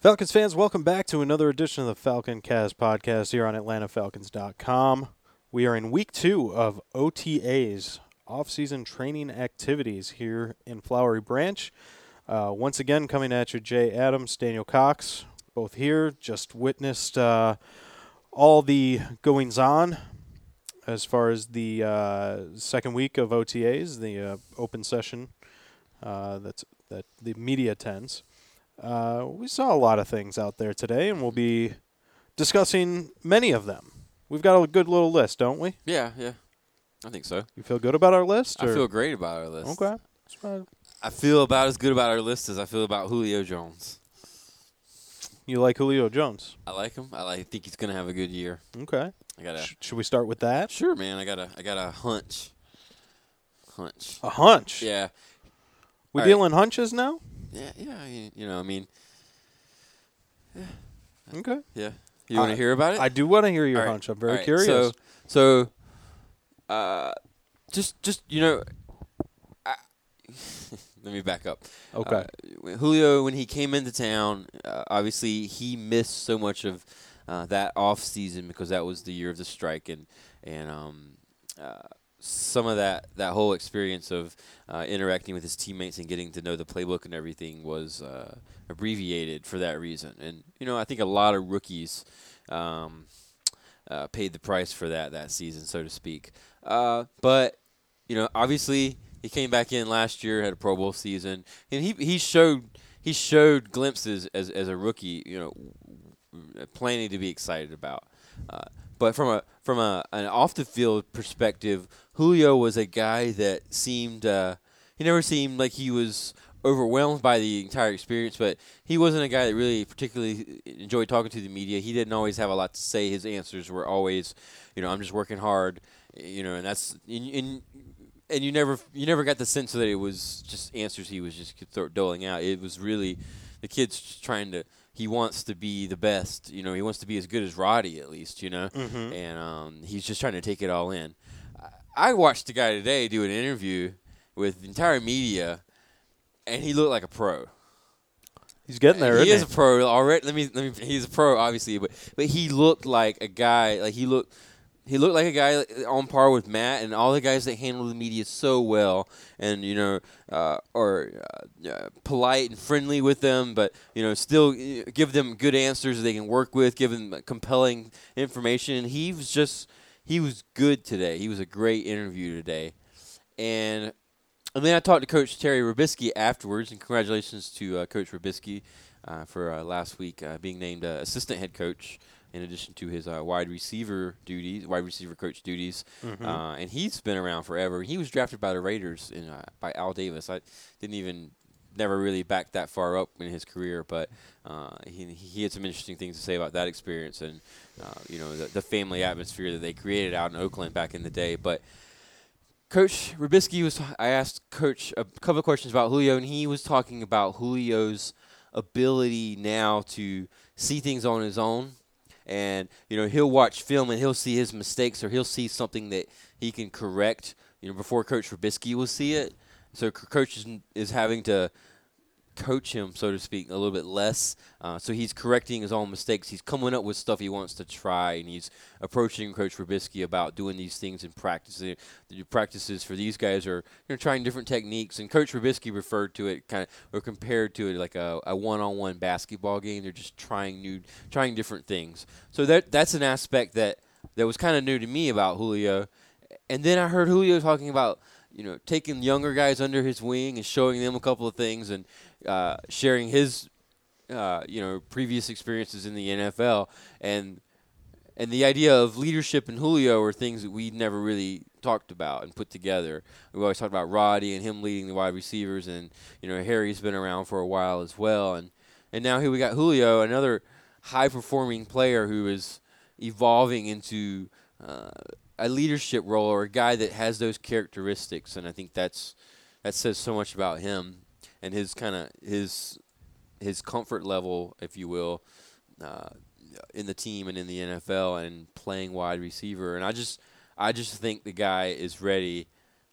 Falcons fans, welcome back to another edition of the Falcon Cast podcast here on AtlantaFalcons.com. We are in week 2 of OTAs, off-season training activities here in Flowery Branch. Once again, coming at you, Jay Adams, Daniel Cox, both here. Just witnessed all the goings-on as far as the second week of OTAs, the open session that the media attends. We saw a lot of things out there today, and we'll be discussing many of them. We've got a good little list, don't we? Yeah. I think so. You feel good about our list? I feel great about our list. Okay. I feel about as good about our list as I feel about Julio Jones. You like Julio Jones? I like him. I think he's going to have a good year. Okay. I got a Should we start with that? Sure, man. I got a hunch. A hunch? Yeah. We All dealing hunches now? Yeah. I mean. Yeah. Okay. Yeah. You want to hear about it? I do want to hear your All right. hunch. I'm very All right. curious. So, just let me back up. Okay. Julio, when he came into town, obviously he missed so much of that off season because that was the year of the strike, and some of that whole experience of interacting with his teammates and getting to know the playbook and everything was abbreviated for that reason. And I think a lot of rookies paid the price for that season, so to speak. But obviously he came back in last year, had a Pro Bowl season, and he showed glimpses as a rookie, plenty to be excited about. But from an off the field perspective, Julio was a guy that seemed he never seemed like he was overwhelmed by the entire experience, but he wasn't a guy that really particularly enjoyed talking to the media. He didn't always have a lot to say. His answers were always, I'm just working hard, and that's and you never got the sense that it was just answers he was just doling out. It was really the kid's just trying to. He wants to be the best. He wants to be as good as Roddy at least. Mm-hmm. And he's just trying to take it all in. I watched the guy today do an interview with the entire media, and he looked like a pro. He's getting there. He is a pro already. Let me. He's a pro, obviously, but he looked like a guy. Like he looked like a guy on par with Matt and all the guys that handle the media so well, and polite and friendly with them, but still give them good answers they can work with, give them compelling information. And he was good today. He was a great interview today, and then I talked to Coach Terry Robisky afterwards, and congratulations to Coach Robisky for last week being named assistant head coach in addition to his wide receiver coach duties. Mm-hmm. And he's been around forever. He was drafted by the Raiders by Al Davis. I never really backed that far up in his career, but he had some interesting things to say about that experience and the family atmosphere that they created out in Oakland back in the day. But Coach Robisky I asked Coach a couple of questions about Julio, and he was talking about Julio's ability now to see things on his own. And, he'll watch film and he'll see his mistakes or he'll see something that he can correct, before Coach Robisky will see it. So Coach is having to coach him, so to speak, a little bit less. So he's correcting his own mistakes. He's coming up with stuff he wants to try, and he's approaching Coach Robisky about doing these things in practice. The practices for these guys are trying different techniques, and Coach Robisky referred to it compared to it like a one-on-one basketball game. They're just trying different things. So that's an aspect that was kind of new to me about Julio. And then I heard Julio talking about taking younger guys under his wing and showing them a couple of things and sharing his, previous experiences in the NFL. And the idea of leadership in Julio are things that we never really talked about and put together. We always talked about Roddy and him leading the wide receivers, and, Harry's been around for a while as well. And now here we got Julio, another high-performing player who is evolving into a leadership role or a guy that has those characteristics, and I think that says so much about him and his comfort level, if you will, in the team and in the NFL and playing wide receiver. And I just think the guy is ready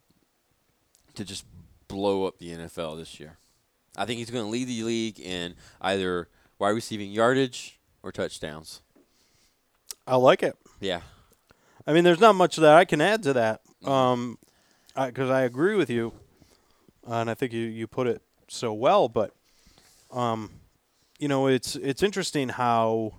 to just blow up the NFL this year. I think he's going to lead the league in either wide receiving yardage or touchdowns. I like it. Yeah. I mean, there's not much that I can add to that because I agree with you, and I think you put it so well. But it's interesting how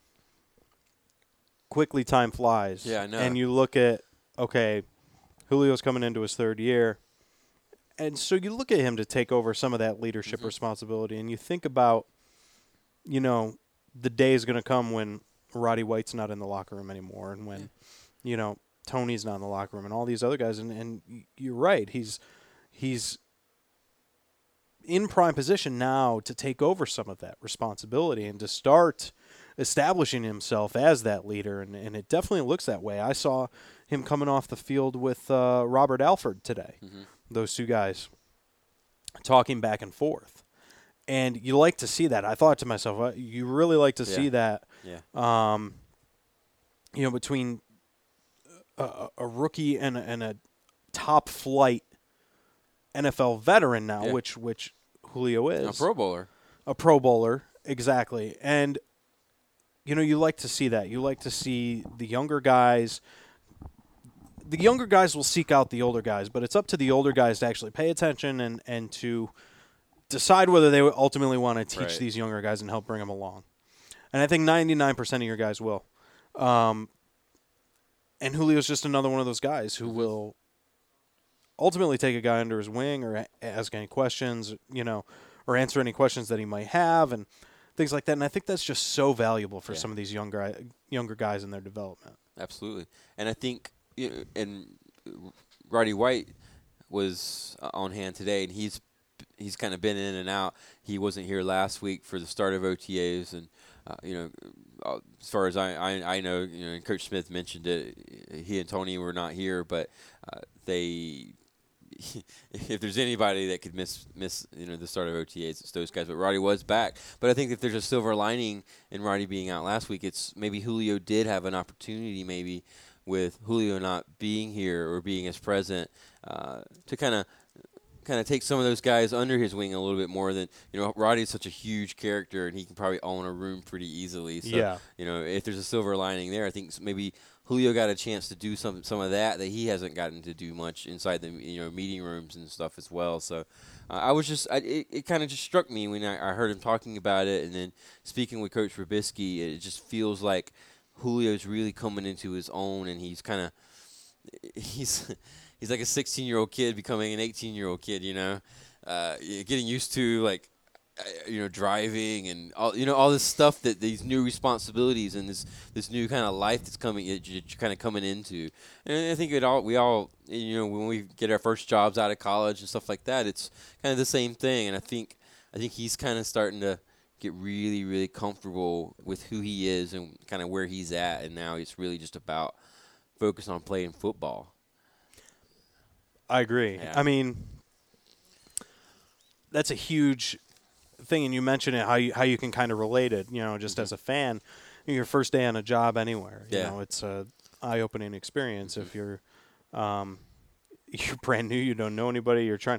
quickly time flies. Yeah, I know. And you look at Julio's coming into his third year, and so you look at him to take over some of that leadership responsibility, and you think about, the day is going to come when Roddy White's not in the locker room anymore, and when Tony's not in the locker room, and all these other guys, and you're right, he's in prime position now to take over some of that responsibility and to start establishing himself as that leader, and it definitely looks that way. I saw him coming off the field with Robert Alford today, those two guys talking back and forth. And you like to see that. I thought to myself, you really like to see that, between a rookie and a top flight NFL veteran now, which Julio is. A Pro Bowler. A Pro Bowler, exactly. And, you like to see that. You like to see the younger guys. The younger guys will seek out the older guys, but it's up to the older guys to actually pay attention and to decide whether they ultimately want to teach these younger guys and help bring them along. And I think 99% of your guys will. And Julio's just another one of those guys who will ultimately take a guy under his wing or ask any questions, or answer any questions that he might have and things like that. And I think that's just so valuable for some of these younger guys in their development. Absolutely. And I think and Roddy White was on hand today, and he's kind of been in and out. He wasn't here last week for the start of OTAs, and as far as I know, and Coach Smith mentioned it, he and Tony were not here, but if there's anybody that could miss the start of OTAs, it's those guys. But Roddy was back. But I think if there's a silver lining in Roddy being out last week, it's maybe Julio did have an opportunity, maybe with Julio not being here or being as present, to kind of take some of those guys under his wing a little bit more than, Roddy's such a huge character and he can probably own a room pretty easily. So, if there's a silver lining there, I think maybe Julio got a chance to do some of that he hasn't gotten to do much inside the meeting rooms and stuff as well. So it kind of just struck me when I heard him talking about it, and then speaking with Coach Robisky, it just feels like Julio's really coming into his own, and he's like a 16-year-old kid becoming an 18-year-old kid, getting used to driving and all this stuff, that these new responsibilities and this new kind of life that's you're kind of coming into. And I think we all when we get our first jobs out of college and stuff like that, it's kind of the same thing. And I think he's kind of starting to get really, really comfortable with who he is and kind of where he's at, and now it's really just about focus on playing football. I agree. Yeah. I mean, that's a huge thing, and you mentioned it, how you can kind of relate it, just as a fan. Your first day on a job anywhere, it's a eye-opening experience. If you're brand new, you don't know anybody, you're trying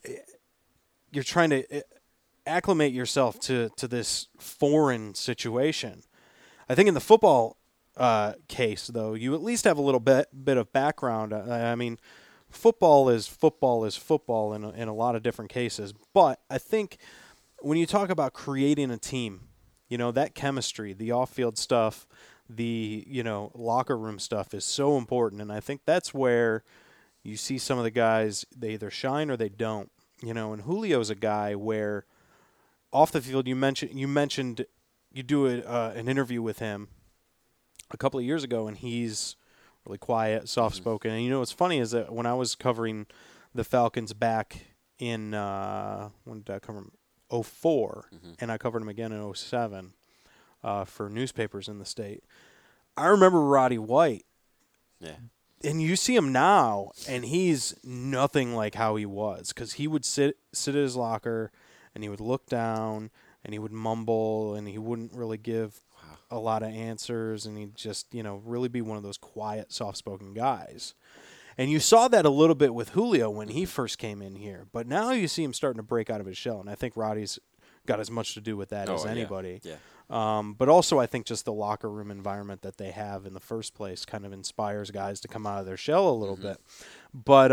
to acclimate yourself to this foreign situation. I think in the football case, though, you at least have a little bit of background. I mean, football is football in a lot of different cases. But I think when you talk about creating a team, that chemistry, the off-field stuff, the, locker room stuff is so important. And I think that's where you see some of the guys, they either shine or they don't. And Julio's a guy where off the field, you mentioned you do an interview with him a couple of years ago, and he's really quiet, soft-spoken. And what's funny is that when I was covering the Falcons back in when did I cover them? 2004, and I covered them again in 2007 for newspapers in the state. I remember Roddy White. Yeah. And you see him now, and he's nothing like how he was, because he would sit at his locker, and he would look down, and he would mumble, and he wouldn't really give a lot of answers, and he'd just, really be one of those quiet, soft-spoken guys. And you saw that a little bit with Julio when he first came in here, but now you see him starting to break out of his shell, and I think Roddy's got as much to do with that as yeah. anybody. Yeah. But also, I think just the locker room environment that they have in the first place kind of inspires guys to come out of their shell a little bit. But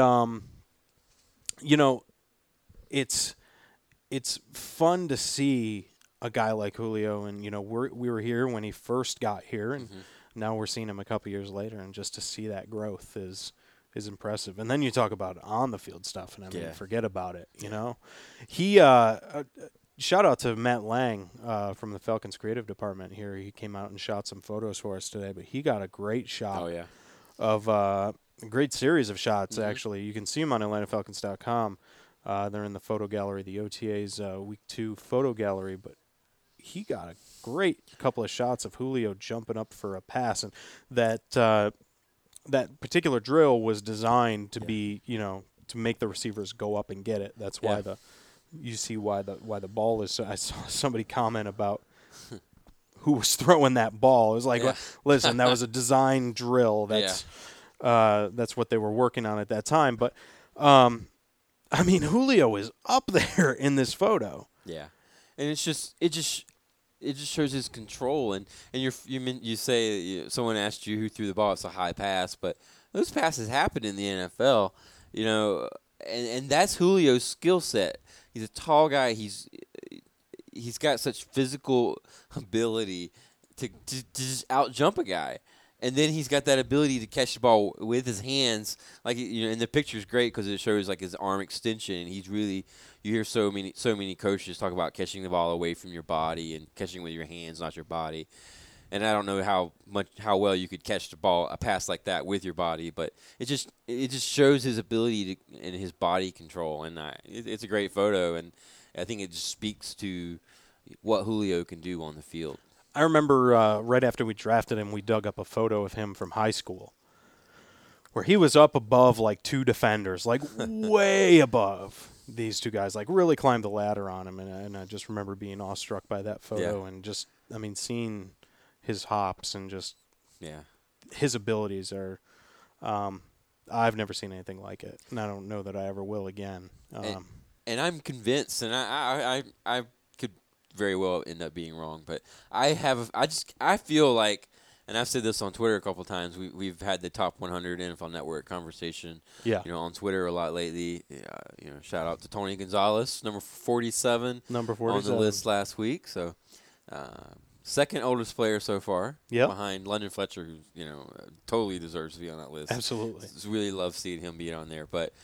it's fun to see a guy like Julio, and we were here when he first got here, and now we're seeing him a couple years later, and just to see that growth is impressive. And then you talk about on the field stuff, and I mean, forget about it. He shout out to Matt Lang from the Falcons creative department here. He came out and shot some photos for us today, but he got a great shot of a great series of shots, actually. You can see them on AtlantaFalcons.com. They're in the photo gallery, the OTA's Week 2 photo gallery, but he got a great couple of shots of Julio jumping up for a pass, and that particular drill was designed to be, to make the receivers go up and get it. That's why you see why the ball is. I saw somebody comment about who was throwing that ball. It was like, listen, that was a design drill. That's what they were working on at that time. But I mean, Julio is up there in this photo. Yeah, and it just shows his control. And you say someone asked you who threw the ball. It's a high pass, but those passes happen in the NFL. And that's Julio's skill set. He's a tall guy. He's got such physical ability to just out jump a guy. And then he's got that ability to catch the ball with his hands. Like, and the picture's great because it shows like his arm extension. And he's really, you hear so many coaches talk about catching the ball away from your body and catching with your hands, not your body. And I don't know how well you could catch a pass like that with your body, but it just shows his ability and his body control. And it's a great photo, and I think it just speaks to what Julio can do on the field. I remember right after we drafted him, we dug up a photo of him from high school where he was up above like two defenders, like way above these two guys, like really climbed the ladder on him. And I just remember being awestruck by that photo and just, I mean, seeing his hops and just his abilities are I've never seen anything like it, and I don't know that I ever will again. And I'm convinced, and I could very well end up being wrong, but I feel like, and I've said this on Twitter a couple of times, we've had the top 100 NFL Network conversation on Twitter a lot lately. Shout out to Tony Gonzalez, number 47 on the list last week. So second oldest player so far, behind London Fletcher, who totally deserves to be on that list. Absolutely, just really love seeing him be on there. But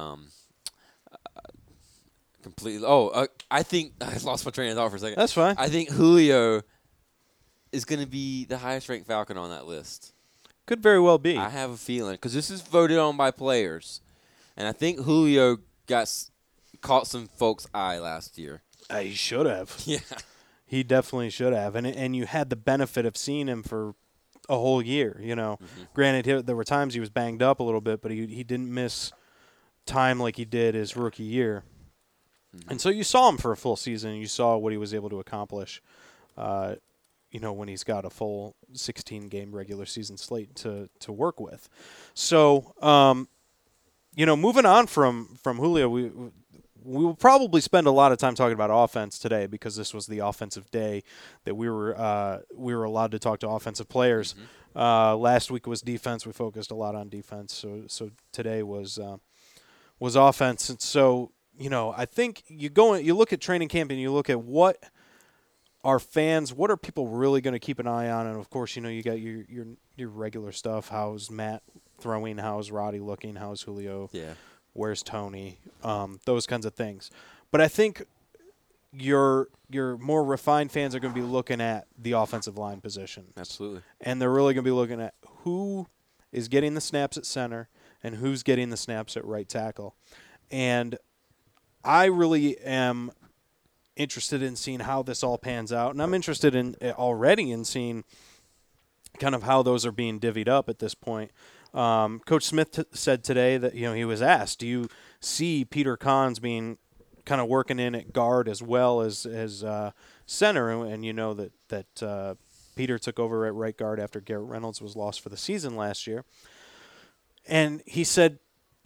completely. I think I lost my train of thought for a second. That's fine. I think Julio is going to be the highest ranked Falcon on that list. Could very well be. I have a feeling because this is voted on by players, and I think Julio caught some folks' eye last year. He should have. Yeah. He definitely should have, and you had the benefit of seeing him for a whole year. Granted, there were times he was banged up a little bit, but he didn't miss time like he did his rookie year. And so you saw him for a full season, and you saw what he was able to accomplish. When he's got a full 16-game regular season slate to work with. So, moving on from Julio, we will probably spend a lot of time talking about offense today because this was the offensive day that we were allowed to talk to offensive players. Last week was defense. We focused a lot on defense. So today was offense. And so, I think you look at training camp and you look at what are people really going to keep an eye on? And of course, you got your regular stuff. How's Matt throwing? How's Roddy looking? How's Julio? Yeah. Where's Tony? Those kinds of things. But I think your more refined fans are going to be looking at the offensive line position. Absolutely. And they're really going to be looking at who is getting the snaps at center and who's getting the snaps at right tackle. And I really am interested in seeing how this all pans out. And I'm interested in seeing kind of how those are being divvied up at this point. Coach Smith said today that he was asked, do you see Peter Kahns being kind of working in at guard as well as center? And that Peter took over at right guard after Garrett Reynolds was lost for the season last year. And he said,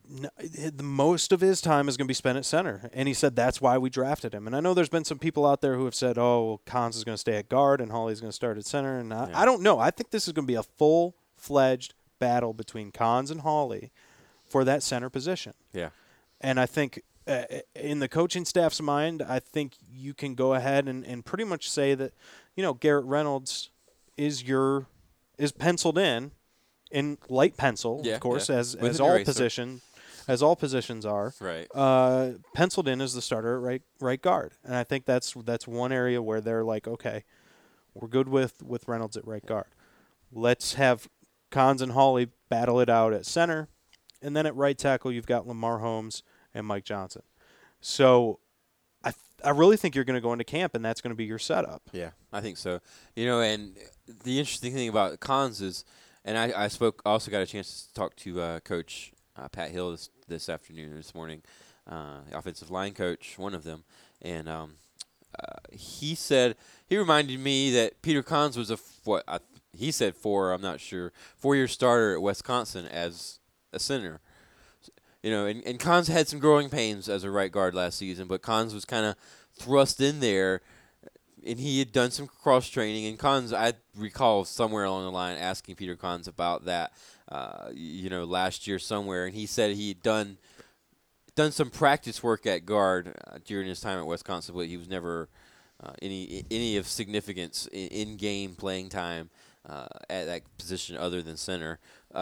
the most of his time is going to be spent at center. And he said that's why we drafted him. And I know there's been some people out there who have said, oh, Cons is going to stay at guard and Hawley's going to start at center. And I don't know. I think this is going to be a full-fledged battle between Cons and Hawley for that center position. Yeah. And I think in the coaching staff's mind, I think you can go ahead and pretty much say that, Garrett Reynolds is penciled in light pencil, of course, as all positions are. Right. Penciled in as the starter at right guard. And I think that's one area where they're like, okay, we're good with Reynolds at right guard. Let's have Cons and Hawley battle it out at center. And then at right tackle, you've got Lamar Holmes and Mike Johnson. So I really think you're going to go into camp, and that's going to be your setup. Yeah, I think so. And the interesting thing about Cons is, and I also got a chance to talk to Coach Pat Hill this morning, offensive line coach, one of them, and he reminded me that Peter Cons was he said 4-year starter at Wisconsin as a center. And Cons had some growing pains as a right guard last season, but Cons was kind of thrust in there, and he had done some cross training. And Cons, I recall somewhere along the line asking Peter Cons about that, last year somewhere, and he said he'd done some practice work at guard during his time at Wisconsin, but he was never any of significance in game playing time at that position other than center.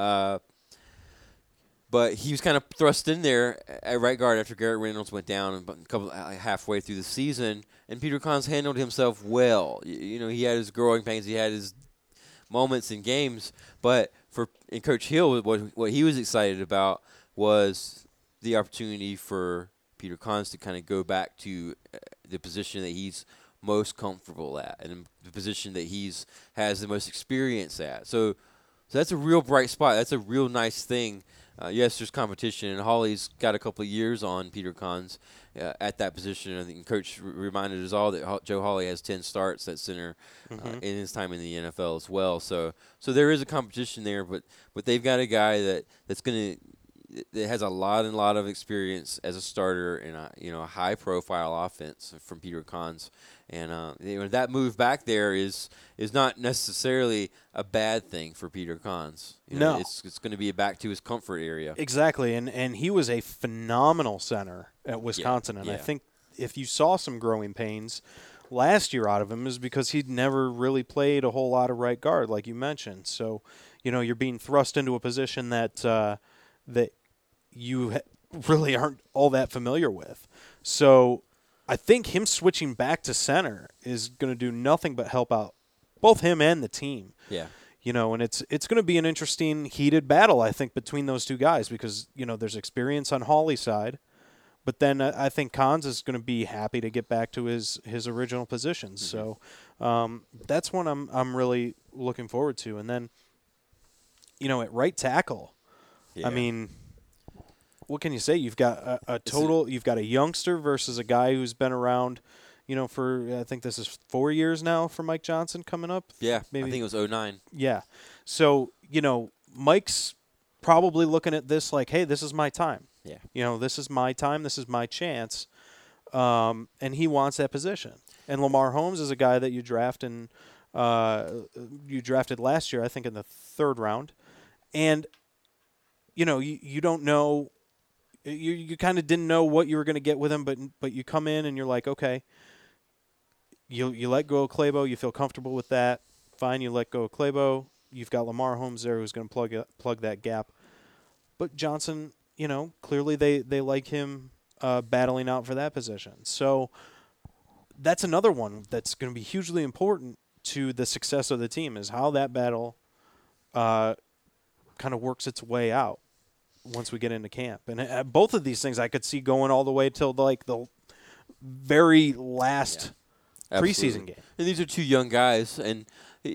But he was kind of thrust in there at right guard after Garrett Reynolds went down halfway through the season, and Peter Cons handled himself well. He had his growing pains, he had his moments in games, but in Coach Hill, what he was excited about was the opportunity for Peter Cons to kind of go back to the position that he's most comfortable at and the position that has the most experience at. So that's a real bright spot. That's a real nice thing. Yes, there's competition, and Hawley's got a couple of years on Peter Cons at that position. I think Coach reminded us all that Joe Hawley has 10 starts at center in his time in the NFL as well. So there is a competition there, but they've got a guy that has a lot of experience as a starter in a high profile offense from Peter Cons. And that move back there is not necessarily a bad thing for Peter Cons. No. It's going to be back to his comfort area. Exactly, and he was a phenomenal center at Wisconsin. I think if you saw some growing pains last year out of him is because he'd never really played a whole lot of right guard, like you mentioned. So, you're being thrust into a position that you really aren't all that familiar with. So I think him switching back to center is going to do nothing but help out both him and the team. Yeah. And it's going to be an interesting, heated battle, I think, between those two guys because, there's experience on Hawley's side, but then I think Cons is going to be happy to get back to his original positions. So that's one I'm really looking forward to. And then, at right tackle, I mean, what can you say? You've got you've got a youngster versus a guy who's been around, for I think this is 4 years now for Mike Johnson coming up. Yeah, maybe. I think it was 2009. Yeah. So, Mike's probably looking at this like, hey, this is my time. Yeah. This is my time. This is my chance. And he wants that position. And Lamar Holmes is a guy that you drafted last year, I think in the 3rd round. And, you don't know. You kind of didn't know what you were going to get with him, but you come in and you're like, okay, you let go of Clabo, you feel comfortable with that, fine, you let go of Clabo, you've got Lamar Holmes there who's going to plug that gap. But Johnson, clearly they like him battling out for that position. So that's another one that's going to be hugely important to the success of the team is how that battle kind of works its way out once we get into camp. And both of these things I could see going all the way till like the very last preseason game. And these are two young guys and,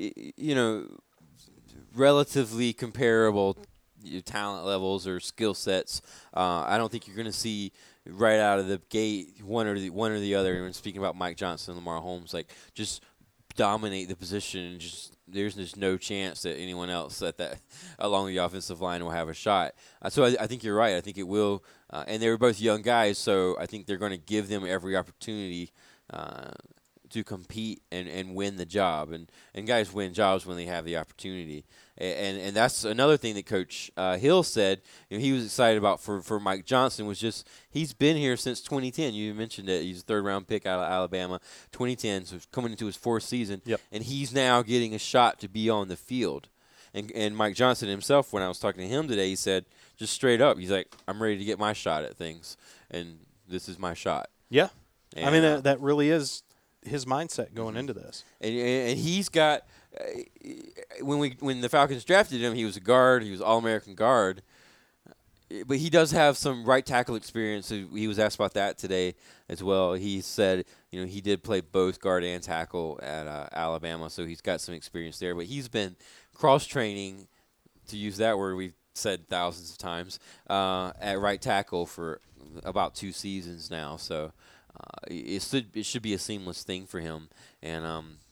relatively comparable talent levels or skill sets. I don't think you're going to see right out of the gate one or the other. And speaking about Mike Johnson and Lamar Holmes, like just dominate the position and just there's just no chance that anyone else along the offensive line will have a shot. So I think you're right. I think it will. And they were both young guys, so I think they're going to give them every opportunity to compete and win the job. And guys win jobs when they have the opportunity. And that's another thing that Coach Hill said. He was excited about for Mike Johnson was just he's been here since 2010. You mentioned it. He's a third-round pick out of Alabama, 2010, so coming into his fourth season. Yep. And he's now getting a shot to be on the field. And Mike Johnson himself, when I was talking to him today, he said just straight up, he's like, I'm ready to get my shot at things, and this is my shot. Yeah. And, I mean, that really is his mindset going into this. And he's got when the Falcons drafted him, he was a guard. He was All-American guard. But he does have some right tackle experience. He was asked about that today as well. He said, he did play both guard and tackle at Alabama, so he's got some experience there. But he's been cross-training, to use that word we've said thousands of times, at right tackle for about 2 seasons now. So it should be a seamless thing for him. And,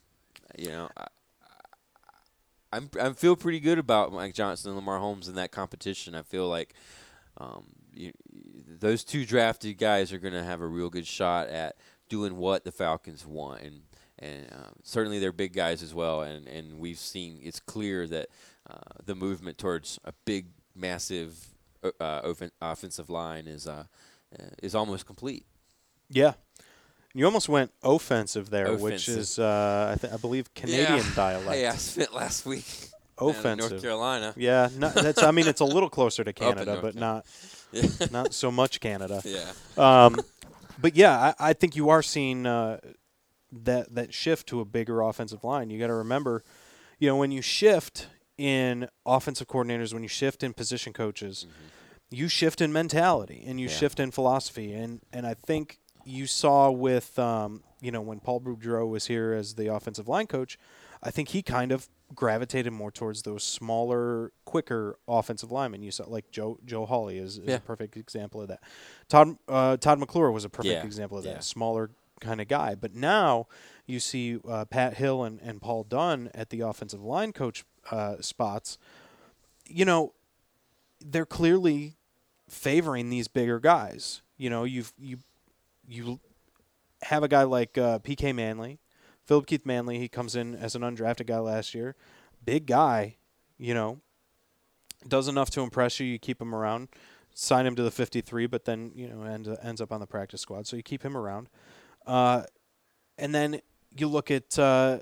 I feel pretty good about Mike Johnson and Lamar Holmes in that competition. I feel like those 2 drafted guys are going to have a real good shot at doing what the Falcons want, and certainly they're big guys as well. And we've seen it's clear that the movement towards a big, massive offensive line is almost complete. Yeah. You almost went offensive there, which is, I believe, Canadian dialect. Hey, I spent last week offensive. in North Carolina. Yeah, it's it's a little closer to Canada, but not so much Canada. Yeah. But yeah, I think you are seeing that shift to a bigger offensive line. You got to remember, when you shift in offensive coordinators, when you shift in position coaches, you shift in mentality and you shift in philosophy. And I think you saw with, when Paul Boudreaux was here as the offensive line coach, I think he kind of gravitated more towards those smaller, quicker offensive linemen. You saw like Joe Hawley is a perfect example of that. Todd McClure was a perfect example of that, smaller kind of guy. But now you see Pat Hill and Paul Dunn at the offensive line coach spots. They're clearly favoring these bigger guys. You have a guy like P.K. Manley, Philip Keith Manley. He comes in as an undrafted guy last year. Big guy, does enough to impress you. You keep him around. Sign him to the 53, but then, ends up on the practice squad. So you keep him around. And then you look at kind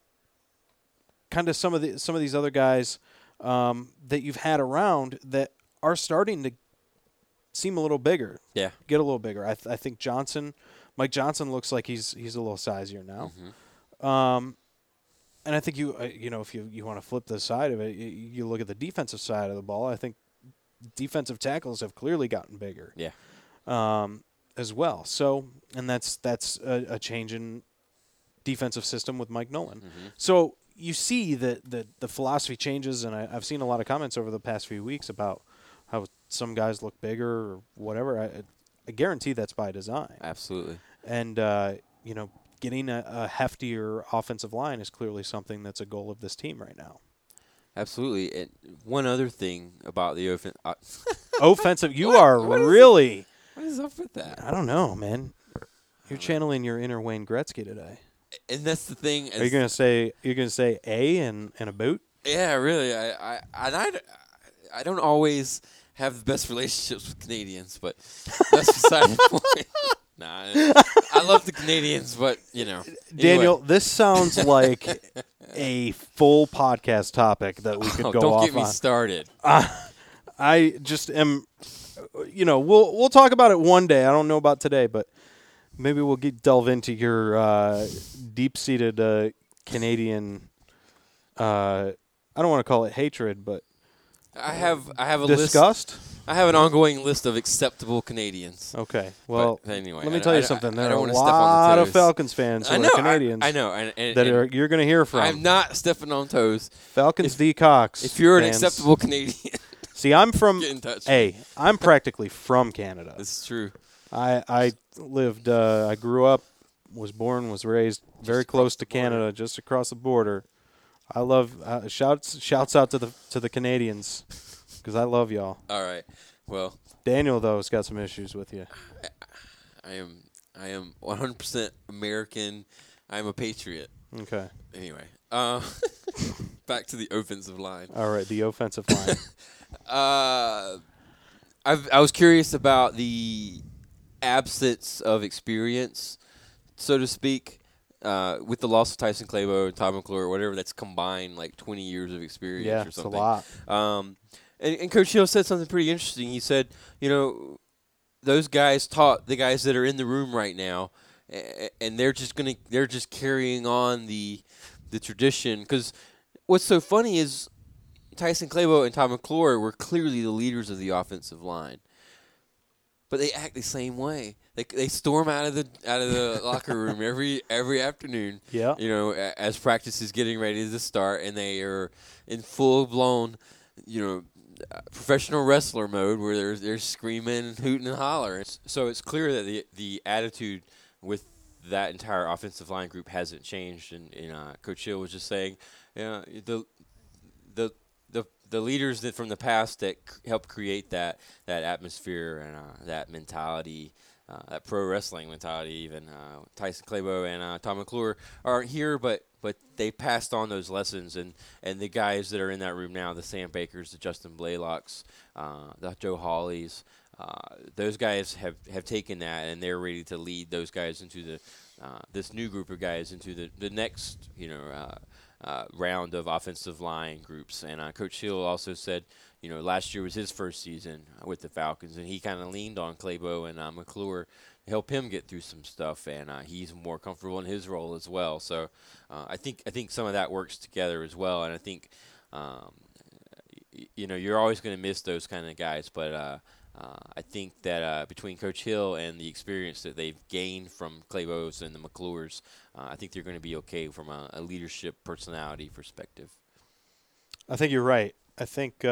of some of these other guys that you've had around that are starting to seem a little bigger. Yeah. Get a little bigger. I think Mike Johnson looks like he's a little sizier now. And I think if you want to flip the side of it, you look at the defensive side of the ball. I think defensive tackles have clearly gotten bigger. Yeah. As well. So, and that's a change in defensive system with Mike Nolan. So you see that the philosophy changes, and I've seen a lot of comments over the past few weeks about how some guys look bigger or whatever. I guarantee that's by design. Absolutely. And, getting a heftier offensive line is clearly something that's a goal of this team right now. Absolutely. And one other thing about the offensive, you are really. What is up with that? I don't know, man. You're channeling your inner Wayne Gretzky today. And that's the thing. Are you gonna say a and a boot? Yeah, really. I don't always have the best relationships with Canadians, but that's beside the point. Nah, I love the Canadians, but Daniel, anyway. This sounds like a full podcast topic that we could go don't off get me on. started. I just am. We'll talk about it one day. I don't know about today, but maybe we'll delve into your deep-seated Canadian. I don't want to call it hatred, but I have a disgust. list. I have an ongoing list of acceptable Canadians. Okay. Well, but anyway, let me tell you something. There are a want lot of Falcons fans who are Canadians. I know. You're going to hear from. I'm not stepping on toes. Falcons D. Cox. If you're fans. an acceptable Canadian. See, I'm from. Get in touch. Hey, I'm practically from Canada. This is true. I lived. I grew up, was born, was raised very close to Canada, just across the border. I love shouts out to the Canadians because I love y'all. All right. Well, Daniel though has got some issues with you. I am 100% American. I'm a patriot. Okay. Anyway, back to the offensive line. All right, the offensive line. I was curious about the absence of experience, so to speak, with the loss of Tyson Clabo and Todd McClure or whatever. That's combined like 20 years of experience Yeah, or it's a something. lot. And Coach Hill said something pretty interesting. He said, those guys taught the guys that are in the room right now, and they're just carrying on the tradition. Because what's so funny is Tyson Clabo and Todd McClure were clearly the leaders of the offensive line, but they act the same way. They storm out of the locker room every afternoon. Yeah. As practice is getting ready to start, and they are in full blown, professional wrestler mode where they're screaming and hooting and hollering. So it's clear that the attitude with that entire offensive line group hasn't changed. And Coach Hill was just saying, the leaders that from the past that helped create that atmosphere and that mentality, that pro wrestling mentality, even Tyson Clabo and Tom McClure aren't here, but they passed on those lessons, and the guys that are in that room now, the Sam Bakers, the Justin Blaylocks, the Joe Hawleys, those guys have taken that, and they're ready to lead those guys into this new group of guys into the next round of offensive line groups. And Coach Hill also said, last year was his first season with the Falcons, and he kind of leaned on Clabo and McClure to help him get through some stuff, and he's more comfortable in his role as well. So I think some of that works together as well, and I think you're always going to miss those kind of guys, but I think that between Coach Hill and the experience that they've gained from Clabo's and the McClures, I think they're going to be okay from a leadership personality perspective. I think you're right. I think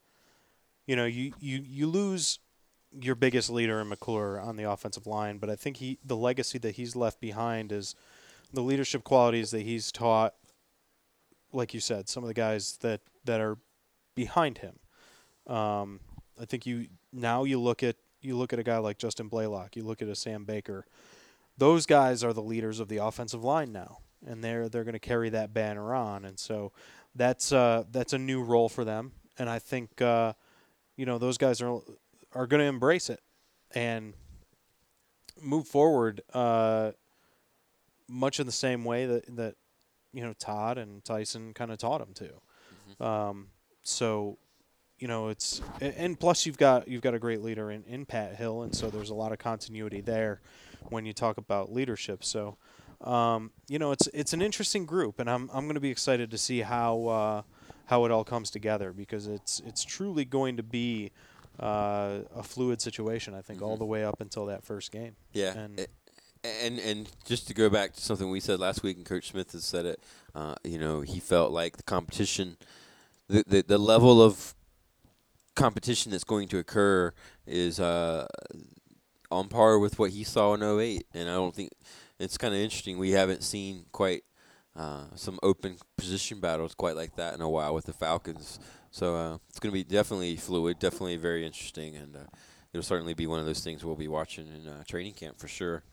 you lose your biggest leader in McClure on the offensive line, but I think the legacy that he's left behind is the leadership qualities that he's taught, like you said, some of the guys that are behind him. I think you look at a guy like Justin Blaylock, you look at a Sam Baker. Those guys are the leaders of the offensive line now, and they're going to carry that banner on, and so that's a new role for them. And I think those guys are going to embrace it and move forward much in the same way that Todd and Tyson kind of taught them to. Mm-hmm. So. It's and plus you've got a great leader in Pat Hill, and so there's a lot of continuity there when you talk about leadership. So, it's an interesting group, and I'm going to be excited to see how it all comes together, because it's truly going to be a fluid situation, I think, mm-hmm. all the way up until that first game. Yeah. And just to go back to something we said last week, and Coach Smith has said it, he felt like the competition, the level of competition that's going to occur is on par with what he saw in 2008, and I don't think it's kind of interesting. We haven't seen quite some open position battles quite like that in a while with the Falcons. So it's going to be definitely fluid, definitely very interesting, and it'll certainly be one of those things we'll be watching in training camp for sure.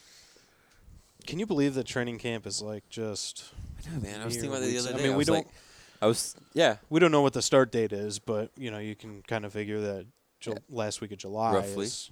Can you believe that training camp is like just? I know, man. I was thinking about it the other day. I mean, we don't. We don't know what the start date is, but you can kind of figure that last week of July roughly is,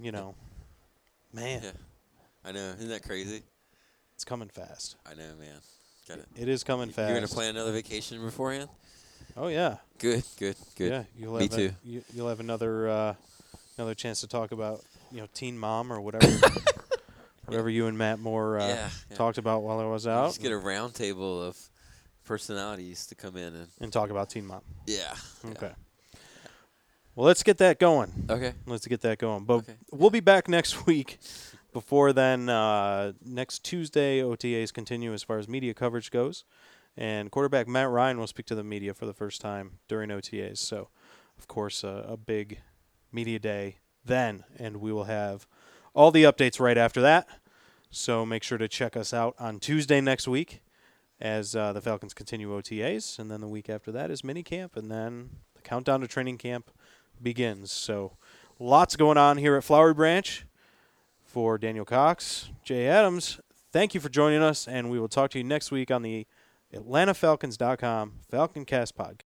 man. Yeah. I know. Isn't that crazy? It's coming fast. I know, man. Got it. It is coming fast. You're going to plan another vacation beforehand? Oh yeah. Good. Yeah, Me too. You'll have another chance to talk about Teen Mom or whatever. Whatever you and Matt Moore talked about while I was out. Just get a round table of personalities to come in and talk about Teen Mom. Yeah. Okay. Well, let's get that going. Okay. Let's get that going. But we'll be back next week. Before then, next Tuesday, OTAs continue as far as media coverage goes. And quarterback Matt Ryan will speak to the media for the first time during OTAs. So, of course, a big media day then. And we will have all the updates right after that. So make sure to check us out on Tuesday next week. as the Falcons continue OTAs, and then the week after that is minicamp, and then the countdown to training camp begins. So lots going on here at Flowery Branch. For Daniel Cox, Jay Adams, thank you for joining us, and we will talk to you next week on the AtlantaFalcons.com FalconCast podcast.